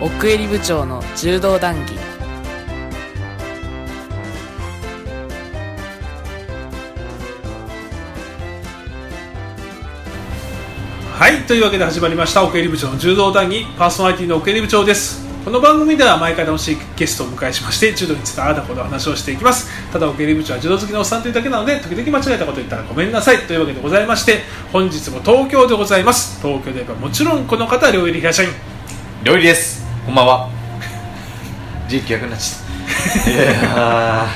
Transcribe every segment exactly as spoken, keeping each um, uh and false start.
奥襟部長の柔道談義。 はい、というわけで始まりました奥襟部長の柔道談義。パーソナリティの奥襟部長です。この番組では毎回楽しいゲストをお迎えしまして、柔道についてああだこだ話をしていきます。ただ奥襟部長は柔道好きのおっさんというだけなので、時々間違えたこと言ったらごめんなさいというわけでございまして、本日も東京でございます。東京で言えばもちろんこの方、両入平社員料理です。こんばんは。字逆になっちゃった。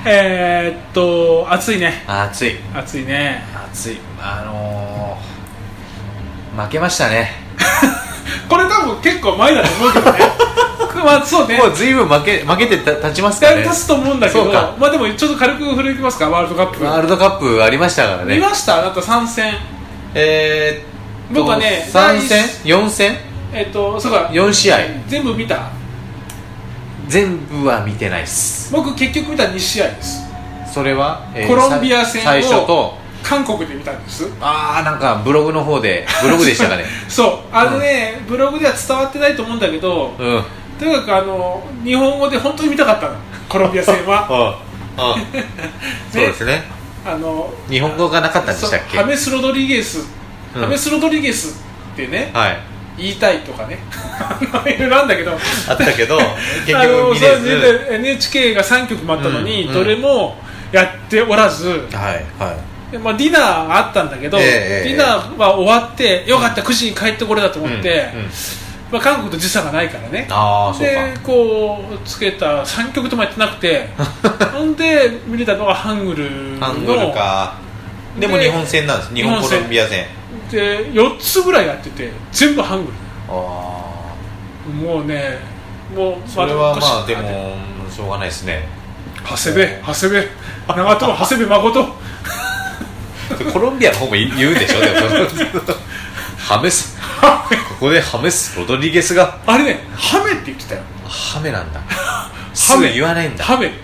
えーっと暑いね。 暑い暑いね。 暑い。あのー、負けましたね。 これ多分結構前だと思うけどね。まあそうね。 もうずいぶん負け負けてた経ちますかね。 だいぶ経つと思うんだけど、まあでもちょっと軽く触れてますか。ワールドカップ。 ワールドカップありましたからね。 見ました。あとさん戦。 えーっと僕はねさん戦よん戦えっとそうかよん試合全部見た。 全部は見てないです。 僕結局見たに試合です。 それは、えー、 コロンビア戦を最初と韓国で見たんです。 あーなんかブログの方でブログでしたかね。 そうあのね、うん、ブログでは伝わってないと思うんだけど、 うん、 とにかくあの日本語で本当に見たかったの、コロンビア戦は。 ああね、そうですね。 あの日本語がなかったんでしたっけ。 ハメス・ロドリゲス、うん、ハメス・ロドリゲスってね、はい、言いたいとかねいろいろあるんだけどあったけど結局見れずエヌエイチケー がさんきょくもあったのに、うん、どれもやっておらず、 はいはい、 まあ、ディナーがあったんだけど、えー、ディナーは終わってよかった、くじに帰ってこれだと思って、うんうん、まあ、韓国と時差がないからね。 あー、 でそうか、こうつけたさんきょくともやってなくてほんで見れたのがハングルのハングルか。でも日本戦なんです。日本コロンビア戦でよっつぐらいやってて全部ハングル。 あもうね、もうそれはまあでもしょうがないですね。 長谷部長谷部長友長谷部誠コロンビアの方も言うんでしょ。でもハメスここでハメスロドリゲスがあれね、ハメって言ってたよ。 ハメなんだ。すぐ言わないんだ。 ハメって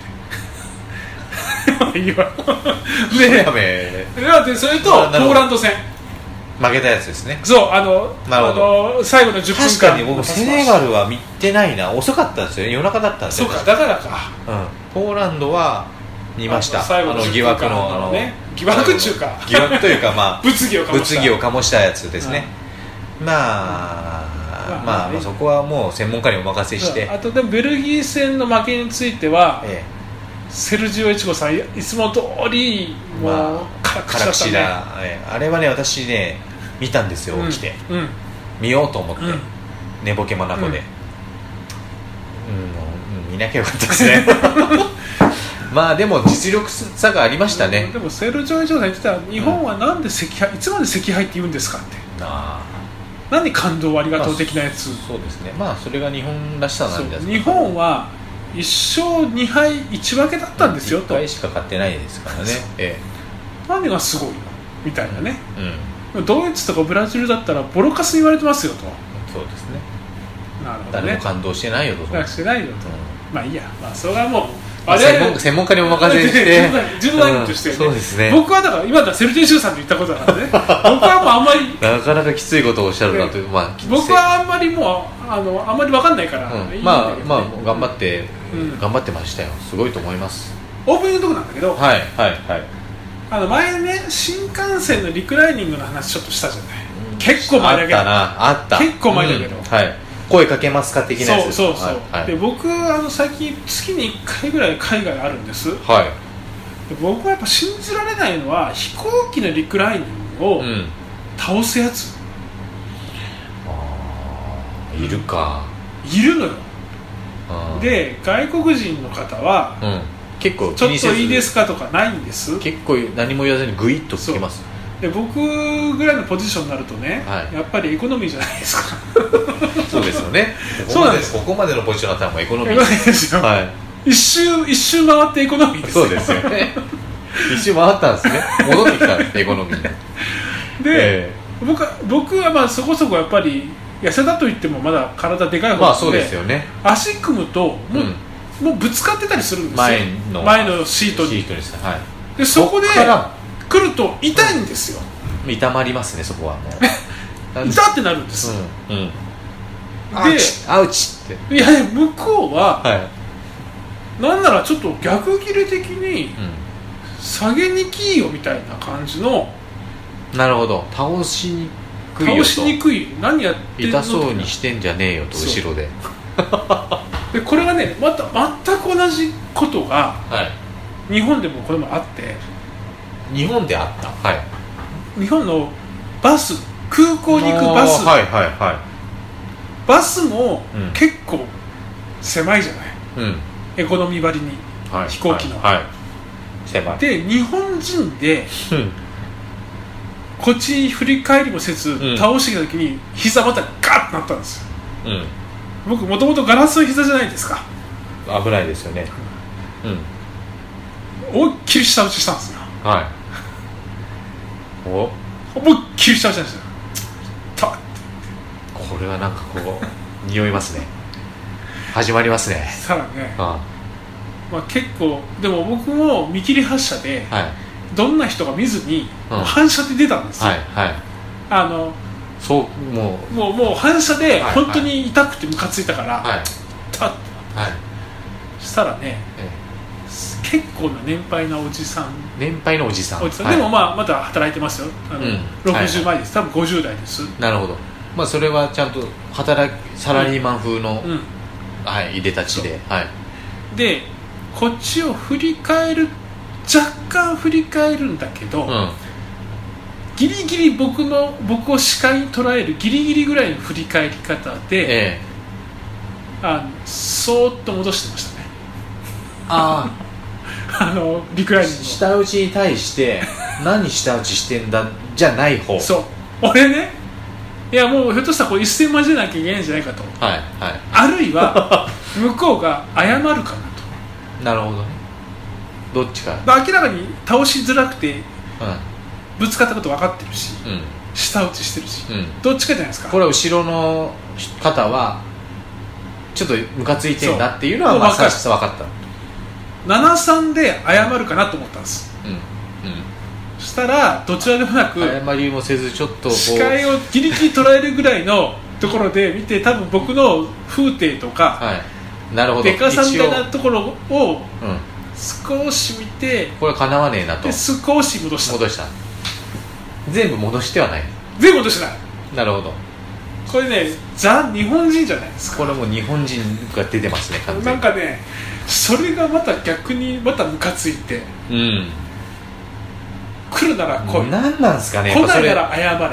言わでハメでそれとポーランド戦負けたやつですね。 そうあのあの最後のじゅっぷんかん。 確かに僕セネガルは見てないな。遅かったんですよね。夜中だったんですよ。 そうか、だからか、 うん、ポーランドは見ました。あの疑惑のあの、ね、 疑惑っていうか疑惑というか、まあ、 物議を醸した物議を醸したやつですね、うん、まあ、うん、まあ、まあ、そこはもう専門家にお任せして。 あとでもベルギー戦の負けについては、ええ、セルジオ・エチゴさんいつも通りもう、まあ、辛口だったね。 あれはね、私ね見たんですよ、起きて、うんうん、見ようと思って、うん、寝ぼけまなこで、うんうんうん、見なきゃよかったですねまあでも実力差がありましたね。 でもセルジョイ・ジョーさん言ってたら、日本はなんで赤敗、いつまで赤敗って言うんですかって。 あ何感動ありがとう的なやつ、 まあ、そうですね。まあそれが日本らしさなんですか。 日本はいっ勝に敗いち分けだったんですよと。 いっかいしか勝ってないですからね、ええ、 何がすごいのみたいなね、 うん、 ドイツとかブラジルだったらボロカス言われてますよと。 そうですね。 なるほどね。 誰も感動してないよと。 してないよと、うん、まあいいや、まあそれはもうあれ専門専門家にお任せして柔道談義として、ね、 そうですね。 僕はだから今だったらセルティン・シューさんと言ったことだからね僕はもうあんまりなかなかきついことをおっしゃるなという、まあ、 僕はあんまりもうあのあんまり分かんないから、うん、いいまあまあ頑張って、うん、頑張ってましたよ。すごいと思います。 オープニングのとこなんだけど、 はいはいはい、 あの前ね、新幹線のリクライニングの話ちょっとしたじゃない、うん、結構前だけど。 あったな、あった結構前だけど、 うん、はい、声かけますか的なやつです。 そうそうそう、 はいはい、 で僕あの最近月にいっかいぐらい海外あるんです、 はい、 で僕はやっぱ信じられないのは飛行機のリクライニングを倒すやつ、 うん、あいるか、 いるのよ。で外国人の方は、うん、結構ちょっといいですかとかないんです。 結構何も言わずにグイッとつけます。 で僕ぐらいのポジションになるとね、はい、やっぱりエコノミーじゃないですかそうですよね。ここそうなんです。 ここまでのポジションだったらもうエコノミーですよ、はい、 一周一周回ってエコノミーですよ。 そうですよね一周回ったんですね。戻ってきたエコノミーで、 えー、僕は僕はまあそこそこやっぱり痩せたといってもまだ体でかい方で、 まあそうですよね、 足組むともう、うん、もうぶつかってたりするんですよ。 前の前のシートに。 シートです、はい、 でそこで来ると痛いんですよ。 痛まりますね、そこはもう痛ってなるんです、 うんうん、 アウチアウチっていや向こうは、 はい、 なんならちょっと逆切れ的に、 うん、 下げにきいよみたいな感じの。 なるほど、倒しにくいよと、 倒しにくい、何やってんの痛そうにしてんじゃねえよと後ろででこれがねまた全く同じことが、 はい、 日本でもこれもあって。 日本であった、はい、 日本のバス、空港に行くバス、 はいはいはい、 バスも結構狭いじゃない、うん、エコノミーばりに、はい、飛行機の、はいはい、 狭いで日本人で、うん、こっちに振り返りもせず、うん、倒してきた時に膝またガッとなったんですよ、うん、僕もともとガラスの膝じゃないですか。 危ないですよね、 うん、思いっきり下打ちしたんですよ。 はい、お思いっきり下打ちしたんですよ。 これはなんかこう匂いますね始まりますね。 さらね、ああ、まあ、結構でも僕も見切り発車で、はい、どんな人が見ずに、うん、反射で出たんですよ、はいはい、あのそうもうもうもう反射で本当に痛くてムカついたから、はいはい、たっ、はい、したらね、ええ、結構な年配なおじさん年配のおじさん、 おじさん、はい、でもまあまだ働いてますよ。あの、うん、ろくじゅう前です、はいはい、多分ごじゅう代です。 なるほど、まあ、それはちゃんと働きサラリーマン風の、うんうん、はい、いでたちで、はい、 でこっちを振り返る、若干振り返るんだけど、うん、ギリギリ僕の僕を視界に捉えるギリギリぐらいの振り返り方で、ええ、あのそーっと戻してましたね。あああのリクライニング下打ちに対して何下打ちしてんだじゃない方。 そう、俺ね、いやもうひょっとしたらこれ一戦交えなきゃいけないんじゃないかと、はいはい、あるいは向こうが謝るかなと。 なるほどね、どっちか。 明らかに倒しづらくて、うん、ぶつかったこと分かってるし、うん、下打ちしてるし、うん、どっちかじゃないですか。 これは後ろの方はちょっとムカついてんだっていうのはまあ最初分かった。 ななさんで謝るかなと思ったんです、うんうん、そしたらどちらでもなく謝りもせずちょっとこう視界をギリギリ捉えるぐらいのところで見て、多分僕の風景とか、はい、なるほど、デカさみたいなところを少し見て、 これはかなわねえなとで少し戻した戻した全部戻してはない。 全部戻してない。 なるほど、 これねザ日本人じゃないですか。 これも日本人が出てますね完全に。 なんかねそれがまた逆にまたムカついて、うん、来るなら来い、 何なんですかね、 来ないなら謝れ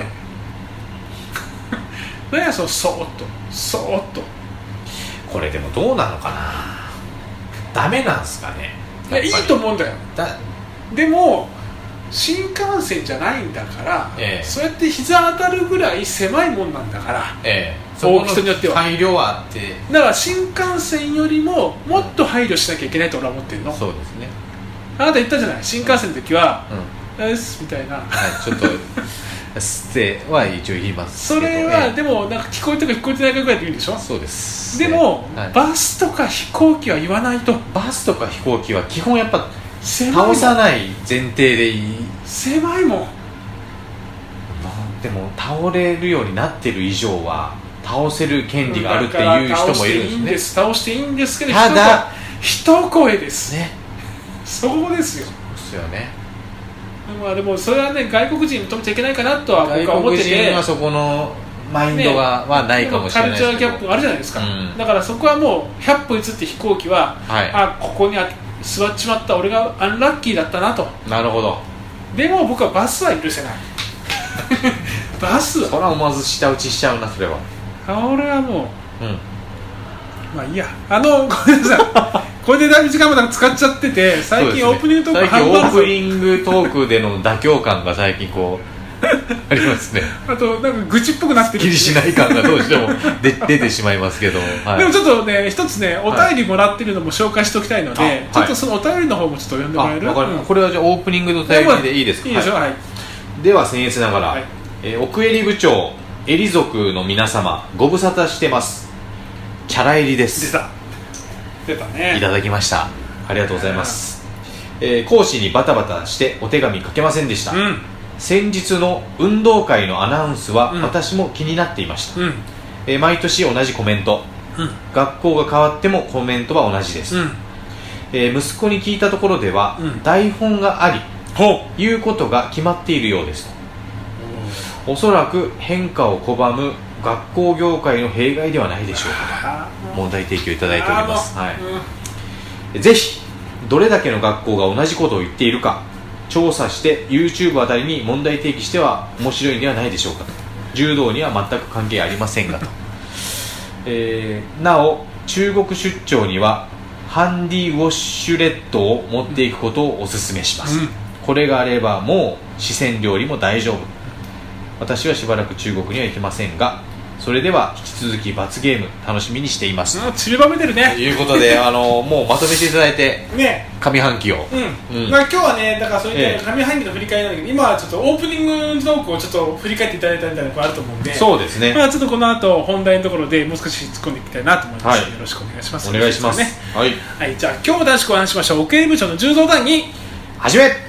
何やそのそーっとそーっと。 これでもどうなのかな、ダメなんですかね。 いやいいと思うんだよ。だでも新幹線じゃないんだから、ええ、そうやって膝当たるぐらい狭いもんなんだから、ええ、大きさによっては配慮はあって、 だから新幹線よりももっと配慮しなきゃいけないと俺は思ってるの。 そうですね。 あなた言ったじゃない、新幹線の時は「うっす」みたいな、はい、 ちょっとすっては一応言いますけど、それは、ええ、でもなんか聞こえてるか聞こえてないかぐらいでいいんでしょ。 そうです。 でも、はい、バスとか飛行機は言わないと。 バスとか飛行機は基本やっぱ倒さない前提でいい。 狭いもん。 でも倒れるようになってる以上は倒せる権利があるっていう人もいるんですね。 倒していいんですけど、 ただ一声ですね。そこですよ。 そうですよね。 まあでもそれはね外国人に認めちゃいけないかなとは僕は思ってて、 外国人はそこのマインドが、ね、はないかもしれないですけど、 カルチャーギャップあるじゃないですか、うん、だからそこはもうひゃっぷん移って飛行機は、はい、あここに座っちまった俺がアンラッキーだったなと。 なるほど。でも僕はバスは許せないバスはそれは思わず舌打ちしちゃうな。それは俺はもう、うん、まあいいや。あのごめんなさいこれでだいぶ時間まで使っちゃってて、最近オープニングトーク、 ね、最近オープニングトークでの妥協感が最近こうありますね。 あとなんか愚痴っぽくなってる、 すっきりしない感がどうしてもで出てしまいますけど、はい、 でもちょっとね一つねお便りもらってるのも紹介しておきたいので、はい、ちょっとそのお便りの方もちょっと読んでもらえる。 あ、わかります、うん、これはじゃあオープニングの便りでいいですか。 いいでしょ、はいはい、 では僭越ながら、はい、えー、奥襟部長エリ族の皆様ご無沙汰してます。チャラ入りです。 出た出たね。 いただきました。ありがとうございます、えー、講師にバタバタしてお手紙書けませんでした、うん、先日の運動会のアナウンスは私も気になっていました、うん、 えー、毎年同じコメント、 うん、 学校が変わってもコメントは同じです、 うんえー、息子に聞いたところでは、うん、台本がありいうことが決まっているようですと、おそらく変化を拒む学校業界の弊害ではないでしょうかと問題提起をいただいております、はいうん、ぜひどれだけの学校が同じことを言っているか調査して YouTube あたりに問題提起しては面白いのではないでしょうかと、柔道には全く関係ありませんがと、えー、なお中国出張にはハンディウォッシュレットを持っていくことをお勧めします、うん、これがあればもう四川料理も大丈夫。私はしばらく中国には行けませんが、それでは引き続き罰ゲーム楽しみにしています。 散りばめてるねということであのもうまとめていただいて、ね、上半期を、 うんうんまあ、今日はねだからそういった上半期の振り返りなんだけど、ええ、今はちょっとオープニングトークをちょっと振り返っていただいたみたいなのがあると思うんで、 そうですね、 まあ、ちょっとこの後本題のところでもう少し突っ込んでいきたいなと思います、はい、よろしくお願いします。 お願いします、ねはいはい、じゃあ今日も楽しくお話ししましょう。奥襟部長の柔道談義始め。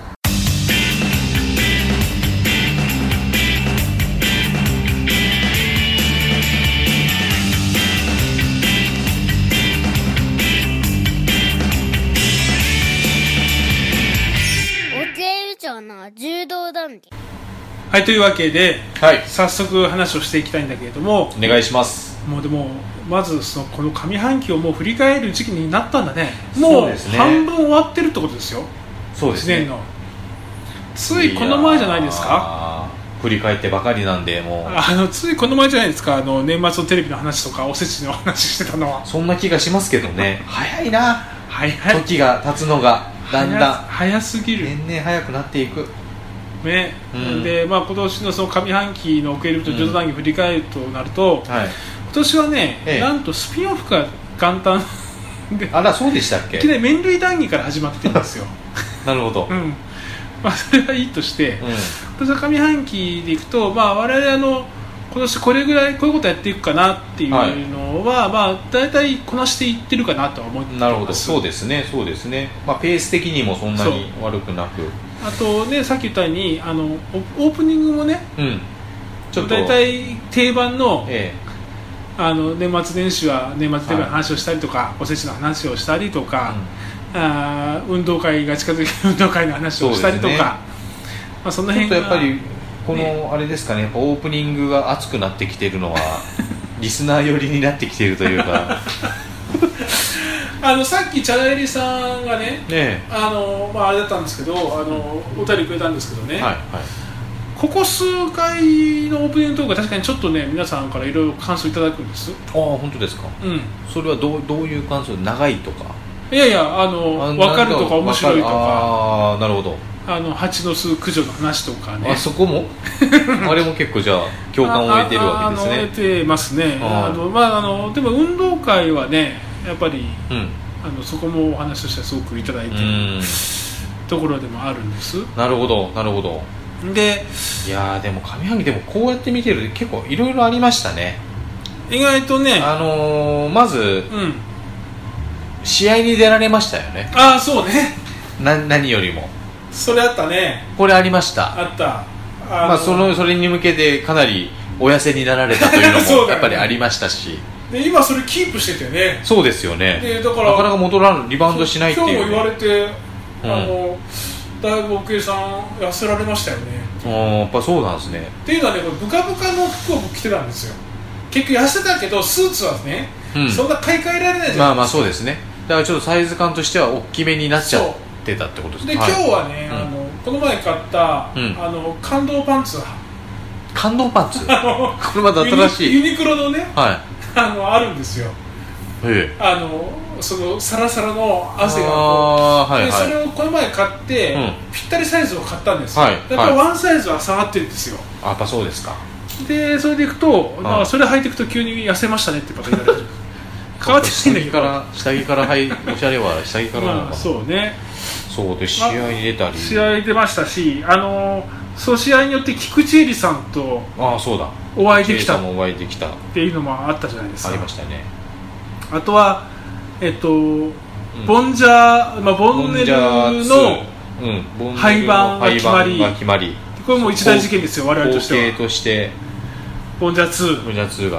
柔道談義。はい、というわけで、はい、早速話をしていきたいんだけれども、 お願いします。 もうでもまずそのこの上半期をもう振り返る時期になったんだね。もう半分終わってるってことですよ。 そうですね。 いちねんのついこの前じゃないですか。 振り返ってばかりなんで、もうあのついこの前じゃないですか。あの年末のテレビの話とかおせちの話してたのは。 そんな気がしますけどね。早いな。 早い。 時が経つのがだんだん早すぎる。 年々早くなっていく。 ねうん、でまあ、今年 の, その上半期の奥襟部と柔道談義を振り返るとなると、うんはい、今年はね、ええ、なんとスピンオフが元旦で、 あらそうでしたっけ。 いきなり麺類談義から始まってるんですよなるほど、 うんまあ、それはいいとして、うん、今年は上半期でいくと、まあ、我々あの今年これぐらいこういうことやっていくかなっていうのは、はいまあ、大体こなしていってるかなとは思ってます。 なるほど、そうですね、そうですね、まあ、ペース的にもそんなに悪くなく、 あとね、さっき言ったようにあのオープニングもね、うん、ちょっと大体定番の、ええ、あの年末年始は年末定番の話をしたりとか、はい、おせちの話をしたりとか、うん、あ運動会が近づいて運動会の話をしたりとか、 そ,、ねまあ、その辺がちょっとやっぱりこの、ね、あれですかね、やっぱオープニングが熱くなってきているのはリスナー寄りになってきているというかあのさっきチャラエリさんが ね, ねあの、まあ、あれだったんですけど、あのお便りくれたんですけどね、はいはい、ここ数回のオープニングトークは確かにちょっとね皆さんからいろいろ感想いただくんです。 ああ本当ですか、うん、それはど う, どういう感想、長いとか。 いやいやあの分かるとか面白いとか。 ああなるほど、 あの蜂の巣駆除の話とかね。 あそこもあれも結構じゃあ共感を得てるわけですね。 ああの得てますね。あの、まあ、あのでも運動会はねやっぱり、うん、あのそこもお話としてはすごくいただいてるところでもあるんです。 なるほどなるほど。 でいやでも上半期でもこうやって見てると結構いろいろありましたね。 意外とね、 あのー、まず、うん、試合に出られましたよね。 ああそうね。 な何よりもそれあったね。 これありました。 あった。 あ、まあ、そのそれに向けてかなりお痩せになられたというのもやっぱりありましたしで今それキープしててね。 そうですよね。 でだからなかなか戻らんリバウンドしないっていう、ね、 今日も言われて、うん、あのだいぶ奥井さん痩せられましたよね。 あやっぱそうなんですね。 っていうのはねこれブカブカの服を着てたんですよ。結局痩せたけどスーツはね、うん、そんな買い替えられないじゃないですか。 まあまあそうですね。だからちょっとサイズ感としては大きめになっちゃってたってことですね。 で、はい、今日はね、うん、あのこの前買った、うん、あの感動パンツ。 感動パンツこれまた新しいユニ、ユニクロのね、はい、あのあるんですよ。ええ、あのそのサラサラの汗がこう、はいはい、でそれをこの前買って、うん、ぴったりサイズを買ったんですよ、はい、やっぱりワンサイズは下がってるんですよ。 あやっぱそうですか。 でそれでいくとなんかそれ履いていくと急に痩せましたねってこと言われる変わってないんだけど下着からはいおしゃれは下着からなのかな、 まあ、そうね。 そうで試合に出たり、 試合出ましたし、あのそう試合によって菊池絵里さんとあそうだお会いできたお会いできたっていうのもあったじゃないですか。 ありましたね。 あとはえっと、うん、ボンジャー、まあ、ボンネルの廃盤が決まり、 が決まりこれも一大事件ですよ我々としては。 後継としてボンジャーツーボンジャーツーが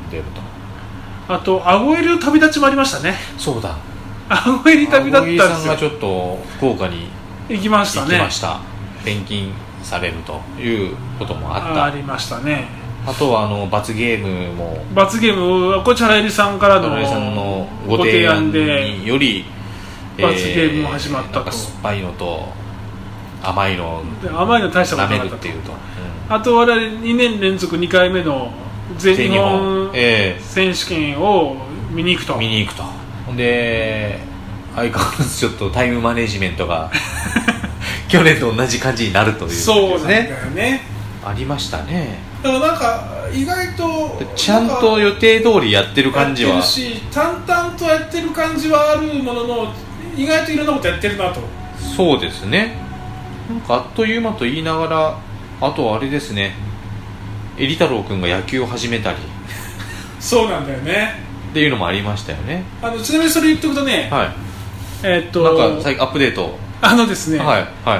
出ると。あとアゴエル旅立ちもありましたね。 そうだ、 アゴエル旅立ったんですよ。 アゴエルさんがちょっと福岡に行きましたね。 行きました。転勤されるということもあった。 ありましたね。 あとはあの罰ゲームも罰ゲームこちらエリさんからの原さんのご提案により罰ゲームも始まったと、 えー、酸っぱいのと甘いの甘いの大したことなかったと。あと我々にねん連続にかいめの全日本選手権を見に行くと見に行くとで相変わらずちょっとタイムマネジメントが去年と同じ感じになるというです、ね、 そうなんだよね。 ありましたね。 だからなんか意外とちゃんと予定通りやってる感じはやってるし、淡々とやってる感じはあるものの意外といろんなことやってるなと。 そうですね。なんかあっという間と言いながら、あとはあれですね、エリ太郎くんが野球を始めたりそうなんだよねっていうのもありましたよね。 あのちなみにそれ言っておくとね、 はい、 えー、っとなんか最近アップデートあのですね、 はいはい、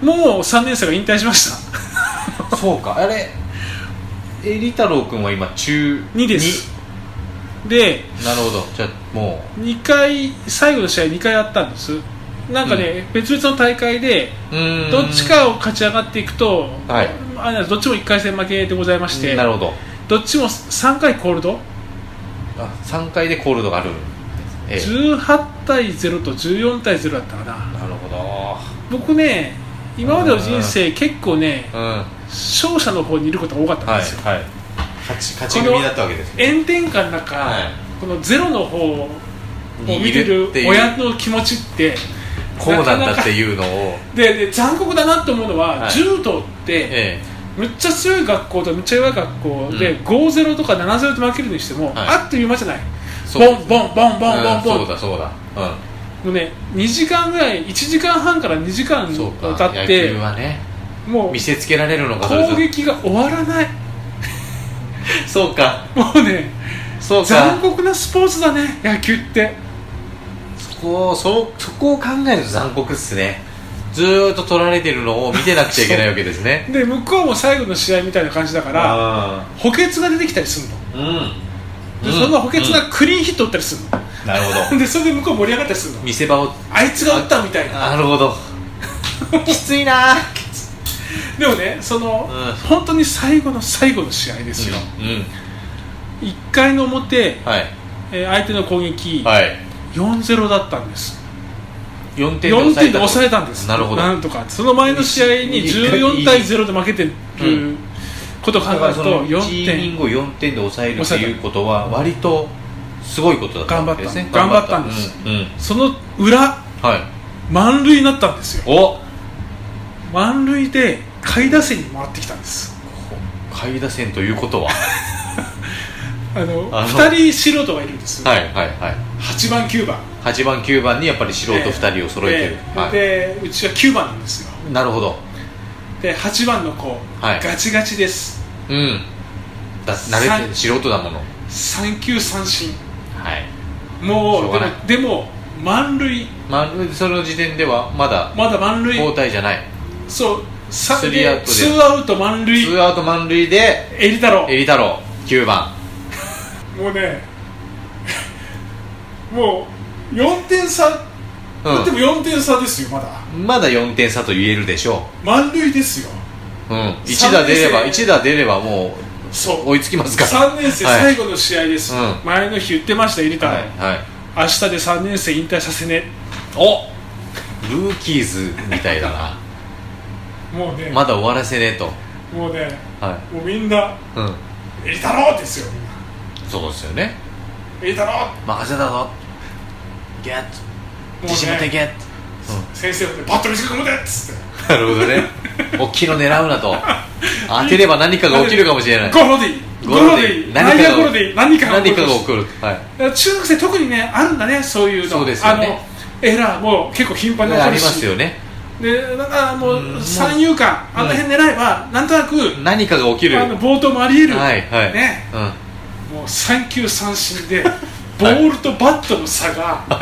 もうさんねん生が引退しましたそうか、あれエリ太郎くんは今中にですで、 なるほど、じゃあもうにかい最後の試合にかいあったんです。なんかね、うん、別々の大会でどっちかを勝ち上がっていくと、はい、あどっちもいっかい戦負けでございまして、 なるほど、どっちもさんかいコールド、 あさんかいでコールドがある、 ええ、じゅうはちたいゼロとじゅうよんたいゼロだったかな。 なるほど。 僕ね今までの人生結構ね、うん、勝者の方にいることが多かったんですよ、 はいはい、勝ち勝ち組だったわけですね。 炎天下の中、はい、このゼロの方を見てる親の気持ちってこうなんだっていうのをでで残酷だなと思うのは、はい、柔道って、ええ、むっちゃ強い学校とむっちゃ弱い学校で、うん、ごたいゼロとかななたいゼロと負けるにしても、はい、あっという間じゃない。ボンボンボンボンボンボン、うん、 そうだそうだ、うん、 もうねにじかんぐらいいちじかんはんからにじかん経って野球はねもう見せつけられるのか攻撃が終わらないそうか、 もうねそうか、残酷なスポーツだね野球って。 そこを そ, そこを考えると残酷っすね。ずーっと取られてるのを見てなくちゃいけないわけですねで向こうも最後の試合みたいな感じだから補欠が出てきたりするの、うんでその補欠がクリーンヒット打ったりするの、 うん、なるほどでそれで向こう盛り上がったりするの、 見せ場をあいつが打ったみたいな。 なるほどきついなでもねその、うん、本当に最後の最後の試合ですよ、うんうん、いっかいの表、はいえー、相手の攻撃、はい、よんたいゼロだったんです。 よんてんで抑えた抑えたんです。 なるほど。 なんとかその前の試合にじゅうよんたいゼロで負けてる、うんことを考えるとよんてん、いちイニングをよんてんで抑えるということは割とすごいことだったわけですね。 頑張ったんです、うんうん、その裏、はい、満塁になったんですよ。お満塁で下位打線に回ってきたんです。 下位打線ということはあのあのふたり素人がいるんです。 はいはいはい、 はちばんきゅうばんはちばんきゅうばんにやっぱり素人ふたりを揃えてる、 えーはい、でうちはきゅうばんなんですよ。 なるほど。 ではちばんの子、はい、ガチガチです。うんだ慣れてる素人だもの。 さんきゅう三振、はい、 もうでも、でも満塁満塁その時点ではまだまだ満塁交代じゃない。 そうスリーアウトでツーアウト満塁ツーアウト満塁でエリ太郎エリ太郎きゅうばんもうねもうよんてん差、うん、でもよんてん差ですよ。まだまだよんてん差と言えるでしょう。満塁ですよ、 うん、いち打出ればいち打出ればもうそう追いつきますから。 さんねん生最後の試合です、はい、前の日言ってましたエリ太郎、はいはい、明日でさんねん生引退させね。 おルーキーズみたいだなもうねまだ終わらせねえと。 もうね、はい、もうみんな、うん、エリ太郎ですよ。 そうですよね。 エリ太郎任せたぞゲット自信持っていけ、うん、 先生でバット短く持てっつってなるほどね大きいの狙うなと当てれば何かが起きるかもしれない。 ゴロでいいゴロでいい何かがゴロでいい何かが起こる、はい、 中学生特にねあるんだねそういうの。 そうですよね。 あのエラーも結構頻繁に起こるしありますよね。 でだからもう三遊間あの辺狙えばなんとなく何かが起きる。 あの暴投もあり得る、 はいはいね、うん、もう三球三振でボールとバットの差が、はい、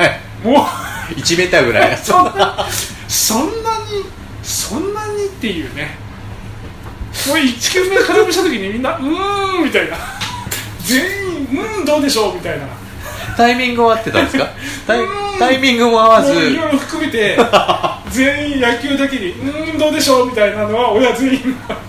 もういちメーターぐらいそんなそんなにそんなにっていうね。もういち球目空振りした時にみんなうーんみたいな全員うんどうでしょうみたいなタイミングは合ってたんですか？タイ, タイミングも合わずいろいろ含めて全員野球だけにうんどうでしょうみたいなのは親全員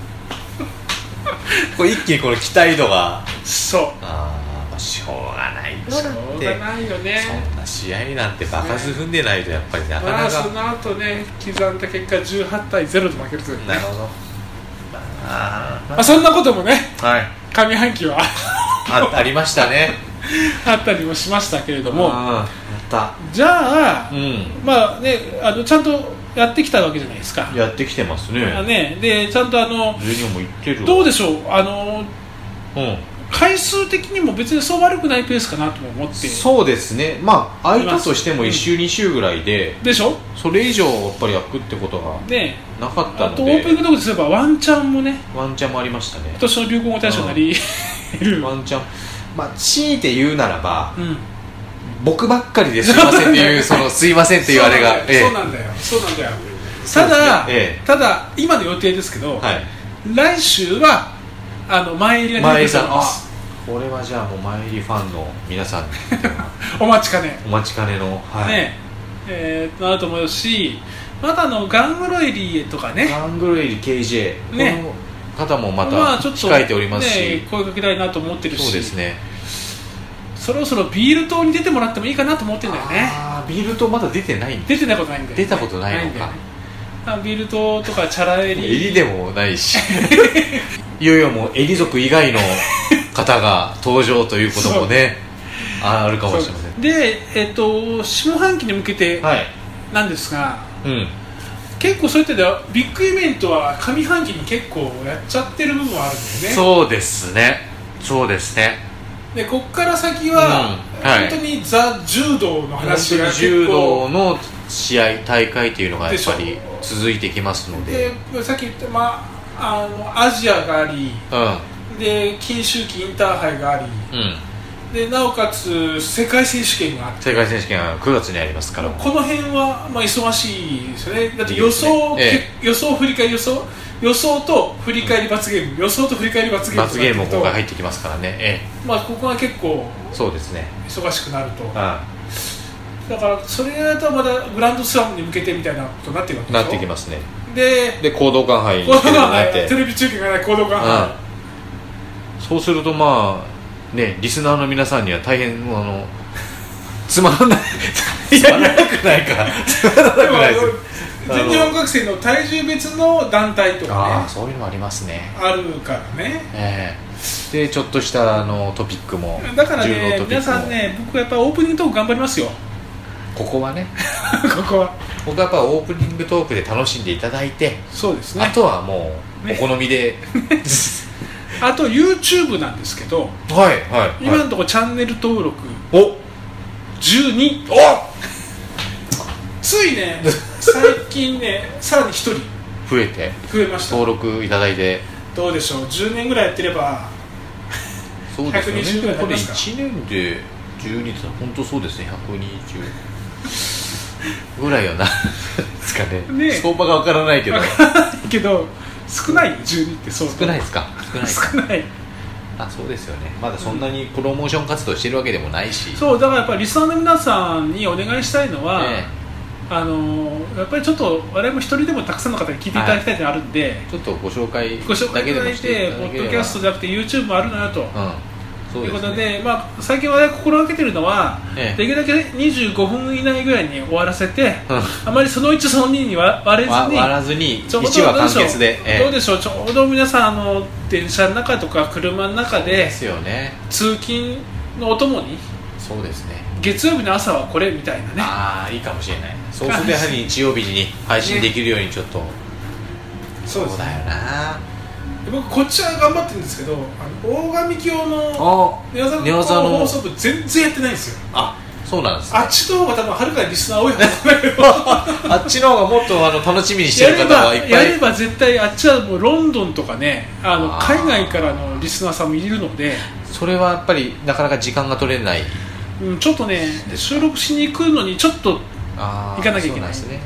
これ一気にこの期待度がそうああしょうがないしょうがないよね。 そんな試合なんて場数踏んでないとやっぱりなかなか、 まあ、その後ね刻んだ結果じゅうはちたいゼロで負けるという、ね、 なるほどあ、 まあ、そんなこともね、 はい、 上半期はあ, ありましたねあったりもしましたけれども、 あやったじゃあ、 うん、 まあねあのちゃんとやってきたわけじゃないですか。 やってきてますね。 あねでちゃんとあのじゅうにほんもいってるどうでしょうあの、 うん、 回数的にも別にそう悪くないペースかなとも思って。 そうですね。まあ空いたとしてもいっ週、うん、に週ぐらいででしょ。 それ以上やっぱり焼くってことがなかったので、 あとオープニングトークですればワンチャンもねワンチャンもありましたね。 今年の流行語大賞になり得る、 うん、ワンチャンまあ強いて言うならば、 うん、 僕ばっかりですいませんっていうそのすいませんっていうあれがそうなんだよ、そうなんだよ。ただ、 ええ、 ただ今の予定ですけど、 はい、 来週はあの前入りが出てくると思います。 これはじゃあもう前入りファンの皆さんお待ちかねお待ちかねの、はい、 ねえー、なると思うし、またあのガングロエリとかね、 ガングロエリ ケージェー、ね、この方もまた控えておりますし、 ね、声かけたいなと思ってるし、 そうですね、 そろそろビール島に出てもらってもいいかなと思ってるんだよね。 あビール島まだ出てないん出てないことないんだよ、ね、 出たことないのか、 ね、ビール島とかチャラエリエリでもないしいよいよもうエリ族以外の方が登場ということもねあるかもしれません。 で、えっと、下半期に向けてなんですが、 はいうん、 結構そういったではビッグイベントは上半期に結構やっちゃってる部分はあるんだよね。 そうですねそうですね。 でここから先は、うんはい、本当にザ・柔道の話が結構柔道の試合大会というのがやっぱり続いてきますので、 でさっき言った、まあ、あのアジアがあり、うん、で金秋季インターハイがあり、うん、でなおかつ世界選手権があって、 世界選手権はくがつにありますから、 この辺は、まあ、忙しいですよね。だって予想、ねええ、予想振り返り予想予想と振り返り罰ゲーム、うん、予想と振り返り罰ゲーム罰ゲームもここが入ってきますからね、ええまあ、ここが結構そうですね忙しくなると、 ああだからそれだとまだグランドスラムに向けてみたいなことになっていくわけでしょ。 なってきますね。 でで講道館杯講道館杯テレビ中継がない講道館杯、 そうするとまあねリスナーの皆さんには大変あのつまらないつまらなくないかつまらなくないです全日本学生の体重別の団体とかね、 ああそういうのもありますね。 あるからね、 えー、でちょっとしたあのトピックもだからね皆さんね僕はやっぱオープニングトーク頑張りますよ。 ここはねここは僕はやっぱオープニングトークで楽しんでいただいて、 そうですね、 あとはもうお好みで、ね、 あと YouTube なんですけど、 はいはい、 今のところチャンネル登録おじゅうにおついね最近ねさらにひとり増えて増えました。 登録いただいてどうでしょうじゅうねんぐらいやってればそうですよね。 ひゃくにじゅうぐらいになりますか。 これいちねんでじゅうにって本当そうですねひゃくにじゅうぐらいよなですか ね, ね相場がわからないけどけど少ないよじゅうにってそう少ないですか少ない少ないあそうですよね。まだそんなにプロモーション活動してるわけでもないし、 そうだからやっぱりリスナーの皆さんにお願いしたいのは、ね、あのやっぱりちょっと我々も一人でもたくさんの方に聞いていただきたいのがあるんで、はい、 ちょっとご紹介ご紹介いただいてポッドキャストじゃなくて YouTube もあるのよと、うんということで、まあ、最近我々心がけているのは、ええ、できるだけにじゅうごふん以内ぐらいに終わらせて、うん、あまりそのいちそのにに割れずに割らずにいちわ完結で、 ええ、どうでしょうちょうど皆さんあの電車の中とか車の中でですよ、ね、 通勤のお供にそうですね月曜日の朝はこれみたいなねああいいかもしれない。そうするとやはり日曜日に配信できるようにちょっと、ね、そうだよな。 僕こっちは頑張ってるんですけどあの大神教の寝技の放送部全然やってないんですよ。 あそうなんです、ね、 あっちの方が多分はるかにリスナー多いはずだけどあっちの方がもっとあの楽しみにしてる方はいっぱいやれば絶対あっちはもうロンドンとかねあの海外からのリスナーさんもいるのでそれはやっぱりなかなか時間が取れない、 うん、ちょっとね収録しに行くのにちょっと行かなきゃいけないですね。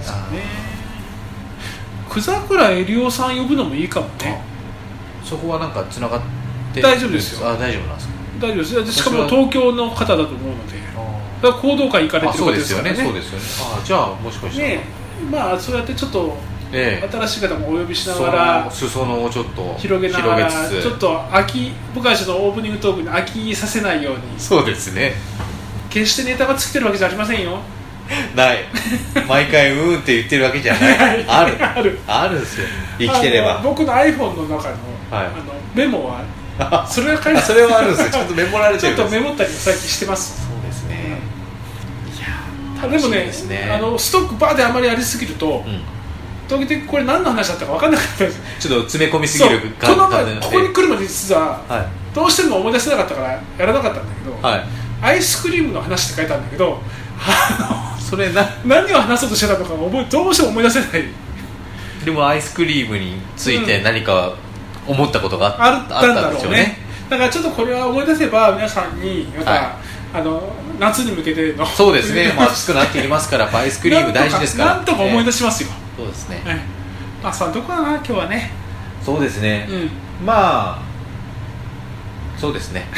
久桜エリオさん呼ぶのもいいかもね。 そこはなんかつながって大丈夫ですよ。 あ大丈夫なんですか。 大丈夫です。しかも東京の方だと思うので、だから講道会行かれてる方ですからね。 そうですよね。そうですよね。あ、じゃあもしかしたら、 ね、まあそうやってちょっと、ええ、新しい方もお呼びしながら裾野をちょっと広げながらちょっと飽き僕たちのオープニングトークに飽きさせないように。 そうですね。 決してネタが尽きてるわけじゃありませんよ。 ない。毎回うーんって言ってるわけじゃない。あるあるあるんですよ。生きてれば。 僕の iPhone の中の、はい、あのメモはそれは書いてそれはあるんですよ。ちょっとメモられてるんです。 ちょっとメモったりも最近してます。 そうですね。 いやでもね、あのストックバーであまりやりすぎると、うん、時々これ何の話だったか分かんなかったです。 ちょっと詰め込みすぎるこの前ここに来るまで実は、はい、どうしても思い出せなかったからやらなかったんだけど、はい、アイスクリームの話って書いてあるんだけど、あのそれな何を話そうとしてたのか覚えどうしても思い出せない。 でもアイスクリームについて何か思ったことがあ,、うん、あったんだろうね。だからちょっとこれは思い出せば皆さんにまた、はい、あの夏に向けてのそうですね、まあ、暑くなってきますからアイスクリーム大事ですからなんとか思い出しますよ、 えー、そうですね、 えー、まあそのとこかな今日はね。 そうですね、うん、まあそうですね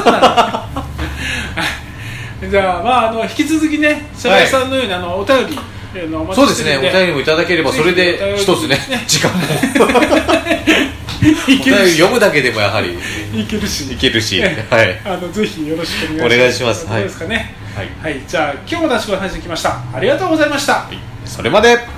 じゃあ、まあ、あの引き続きね白井さんのように、はい、あのお便りのお待ちしてるんで、 そうですね、お便りもいただければそれで一つね時間もお便り読むだけでもやはりいけるしいけるし、はい、 あのぜひよろしくお願いします。 お願いします。 どうですかね。はい、はい、じゃあ今日も私ご話してきました。ありがとうございました。はい、 それまで。